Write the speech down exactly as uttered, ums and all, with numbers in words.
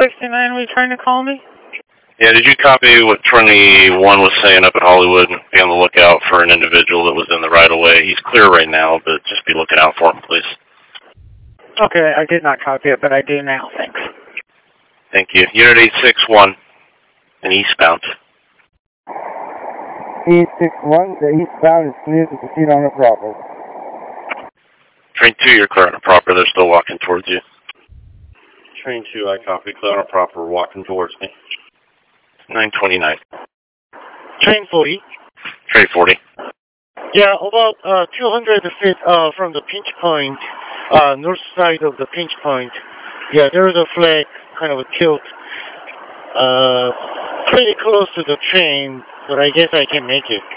sixty-nine, were you trying to call me? Yeah, did you copy what twenty-one was saying up at Hollywood and be on the lookout for an individual that was in the right-of-way? He's clear right now, but just be looking out for him, please. Okay, I did not copy it, but I do now, thanks. Thank you. Unit eight six one, and eastbound. eight six one, the eastbound is clear to proceed on the proper. Train two, you're clear on the proper. They're still walking towards you. Train two, I copy. Clear on the proper, walking towards me. nine twenty-nine. Train forty. Train forty. Yeah, about uh, two hundred feet uh, from the pinch point, uh, north side of the pinch point. Yeah, there is a flag, kind of a tilt, uh, pretty close to the train, but I guess I can make it.